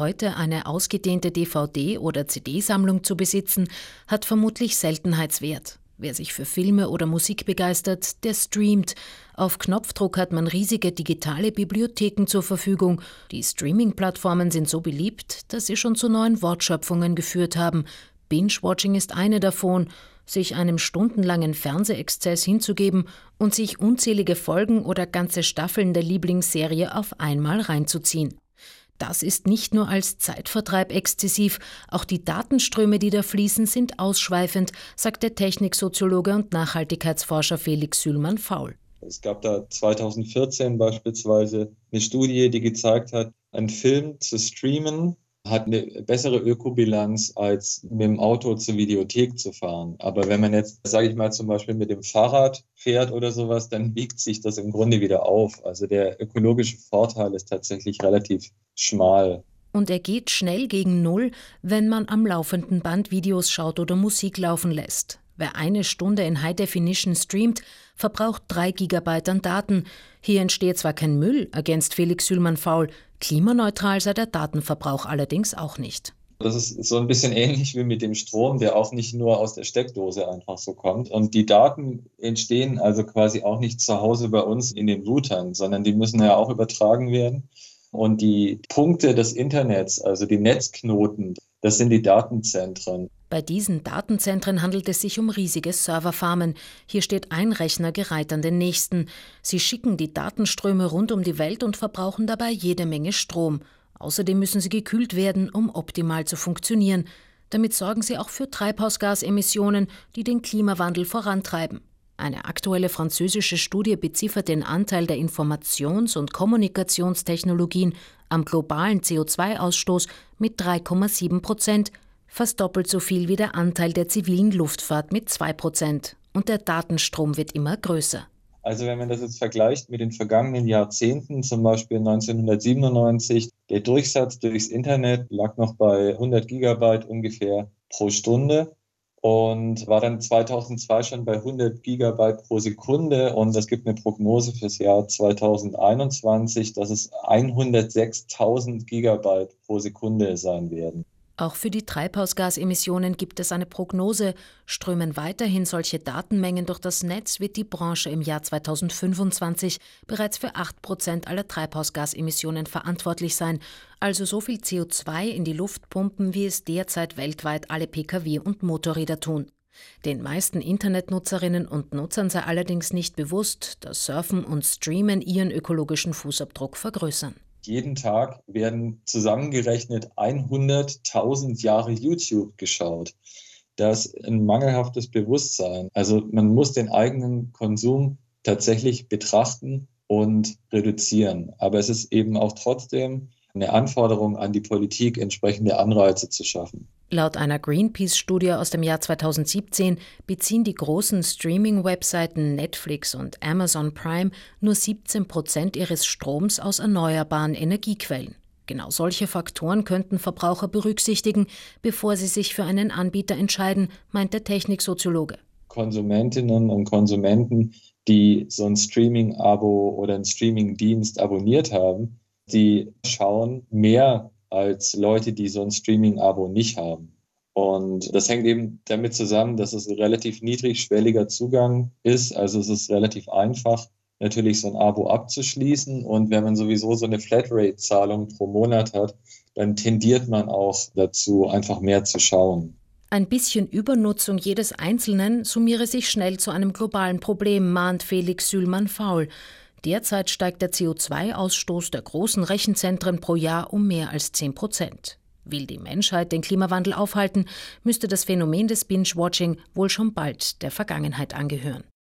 heute eine ausgedehnte DVD- oder CD-Sammlung zu besitzen, hat vermutlich Seltenheitswert. Wer sich für Filme oder Musik begeistert, der streamt. Auf Knopfdruck hat man riesige digitale Bibliotheken zur Verfügung. Die Streaming-Plattformen sind so beliebt, dass sie schon zu neuen Wortschöpfungen geführt haben. Binge-Watching ist eine davon. Sich einem stundenlangen Fernsehexzess hinzugeben und sich unzählige Folgen oder ganze Staffeln der Lieblingsserie auf einmal reinzuziehen. Das ist nicht nur als Zeitvertreib exzessiv, auch die Datenströme, die da fließen, sind ausschweifend, sagt der Techniksoziologe und Nachhaltigkeitsforscher Felix Sülman-Faul. Es gab da 2014 beispielsweise eine Studie, die gezeigt hat, einen Film zu streamen hat eine bessere Ökobilanz, als mit dem Auto zur Videothek zu fahren. Aber wenn man jetzt, sage ich mal, zum Beispiel mit dem Fahrrad fährt oder sowas, dann wiegt sich das im Grunde wieder auf. Also der ökologische Vorteil ist tatsächlich relativ schmal. Und er geht schnell gegen Null, wenn man am laufenden Band Videos schaut oder Musik laufen lässt. Wer 1 Stunde in High Definition streamt, verbraucht 3 Gigabyte an Daten. Hier entsteht zwar kein Müll, ergänzt Felix Sülman-Faul, klimaneutral sei der Datenverbrauch allerdings auch nicht. Das ist so ein bisschen ähnlich wie mit dem Strom, der auch nicht nur aus der Steckdose einfach so kommt. Und die Daten entstehen also quasi auch nicht zu Hause bei uns in den Routern, sondern die müssen ja auch übertragen werden. Und die Punkte des Internets, also die Netzknoten, das sind die Datenzentren. Bei diesen Datenzentren handelt es sich um riesige Serverfarmen. Hier steht ein Rechner gereiht an den nächsten. Sie schicken die Datenströme rund um die Welt und verbrauchen dabei jede Menge Strom. Außerdem müssen sie gekühlt werden, um optimal zu funktionieren. Damit sorgen sie auch für Treibhausgasemissionen, die den Klimawandel vorantreiben. Eine aktuelle französische Studie beziffert den Anteil der Informations- und Kommunikationstechnologien am globalen CO2-Ausstoß mit 3,7%, fast doppelt so viel wie der Anteil der zivilen Luftfahrt mit 2%. Und der Datenstrom wird immer größer. Also wenn man das jetzt vergleicht mit den vergangenen Jahrzehnten, zum Beispiel 1997, der Durchsatz durchs Internet lag noch bei 100 Gigabyte ungefähr pro Stunde und war dann 2002 schon bei 100 Gigabyte pro Sekunde. Und es gibt eine Prognose fürs Jahr 2021, dass es 106.000 Gigabyte pro Sekunde sein werden. Auch für die Treibhausgasemissionen gibt es eine Prognose. Strömen weiterhin solche Datenmengen durch das Netz, wird die Branche im Jahr 2025 bereits für 8% aller Treibhausgasemissionen verantwortlich sein, also so viel CO2 in die Luft pumpen, wie es derzeit weltweit alle Pkw und Motorräder tun. Den meisten Internetnutzerinnen und Nutzern sei allerdings nicht bewusst, dass Surfen und Streamen ihren ökologischen Fußabdruck vergrößern. Jeden Tag werden zusammengerechnet 100.000 Jahre YouTube geschaut. Das ist ein mangelhaftes Bewusstsein. Also man muss den eigenen Konsum tatsächlich betrachten und reduzieren. Aber es ist eben auch trotzdem eine Anforderung an die Politik, entsprechende Anreize zu schaffen. Laut einer Greenpeace-Studie aus dem Jahr 2017 beziehen die großen Streaming-Webseiten Netflix und Amazon Prime nur 17% ihres Stroms aus erneuerbaren Energiequellen. Genau solche Faktoren könnten Verbraucher berücksichtigen, bevor sie sich für einen Anbieter entscheiden, meint der Techniksoziologe. Konsumentinnen und Konsumenten, die so ein Streaming-Abo oder einen Streaming-Dienst abonniert haben, die schauen mehr als Leute, die so ein Streaming-Abo nicht haben. Und das hängt eben damit zusammen, dass es ein relativ niedrigschwelliger Zugang ist. Also es ist relativ einfach, natürlich so ein Abo abzuschließen. Und wenn man sowieso so eine Flatrate-Zahlung pro Monat hat, dann tendiert man auch dazu, einfach mehr zu schauen. Ein bisschen Übernutzung jedes Einzelnen summiere sich schnell zu einem globalen Problem, mahnt Felix Sülman-Faul. Derzeit steigt der CO2-Ausstoß der großen Rechenzentren pro Jahr um mehr als 10%. Will die Menschheit den Klimawandel aufhalten, müsste das Phänomen des Binge-Watching wohl schon bald der Vergangenheit angehören.